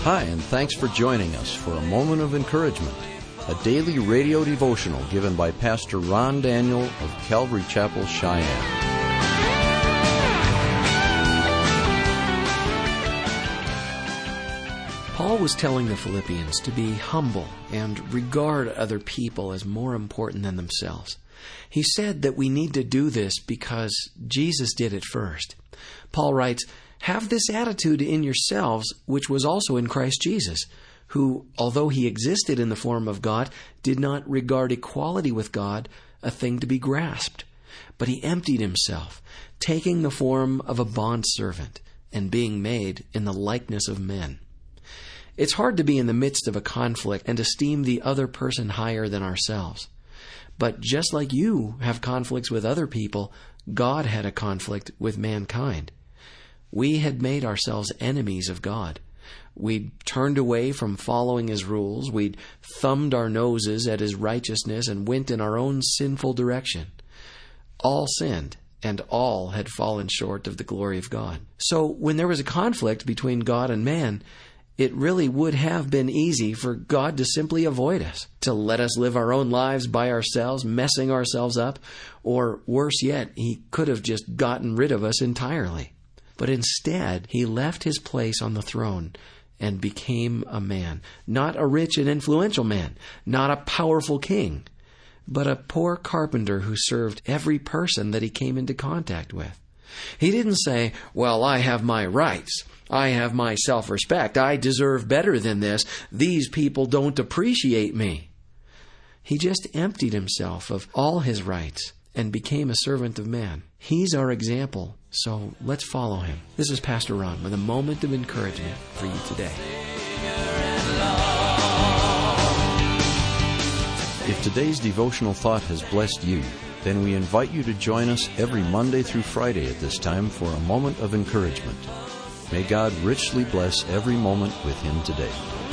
Hi, and thanks for joining us for A Moment of Encouragement, a daily radio devotional given by Pastor Ron Daniel of Calvary Chapel, Cheyenne. Paul was telling the Philippians to be humble and regard other people as more important than themselves. He said that we need to do this because Jesus did it first. Paul writes, "Have this attitude in yourselves, which was also in Christ Jesus, who, although he existed in the form of God, did not regard equality with God a thing to be grasped. But he emptied himself, taking the form of a bondservant, and being made in the likeness of men." It's hard to be in the midst of a conflict and esteem the other person higher than ourselves. But just like you have conflicts with other people, God had a conflict with mankind. We had made ourselves enemies of God. We'd turned away from following His rules. We'd thumbed our noses at His righteousness and went in our own sinful direction. All sinned, and all had fallen short of the glory of God. So when there was a conflict between God and man, it really would have been easy for God to simply avoid us, to let us live our own lives by ourselves, messing ourselves up, or worse yet, He could have just gotten rid of us entirely. But instead, He left His place on the throne and became a man. Not a rich and influential man, not a powerful king, but a poor carpenter who served every person that He came into contact with. He didn't say, "Well, I have my rights. I have my self-respect. I deserve better than this. These people don't appreciate me." He just emptied Himself of all His rights and became a servant of man. He's our example, so let's follow Him. This is Pastor Ron with a moment of encouragement for you today. If today's devotional thought has blessed you, then we invite you to join us every Monday through Friday at this time for a moment of encouragement. May God richly bless every moment with Him today.